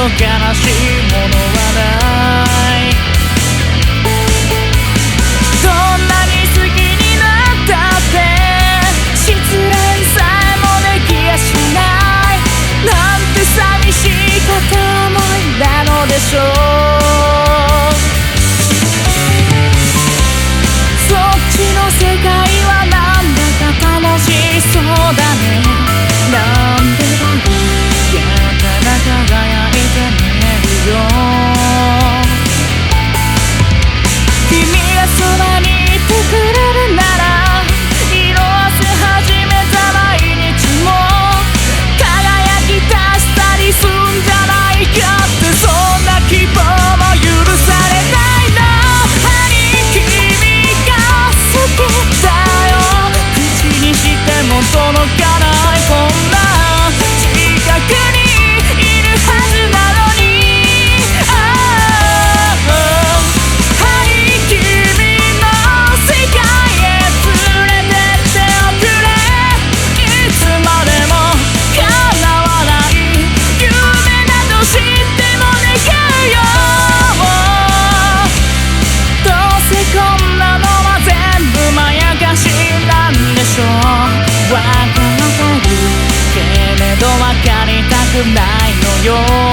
しいものはない。どんなに好きになったって失恋さえもできやしないなんて寂しい片思いなのでしょう。そっちの世界はなんだか楽しそうだね。なんでだろうやたら輝いて見えるよ。君がそばにいてくれるなら色あせ始めた毎日も輝き出したりすんじゃないかって、そんな希望も許されないの。君が好きだよ口にしても届かないこんな近くにいるはずなのに、君の世界へ連れてっておくれ。いつまでも叶わない夢だと知っても願うよ。どうせこんなのは全部まやかしなんでしょう。わかってるけれどわかりたくないのよ。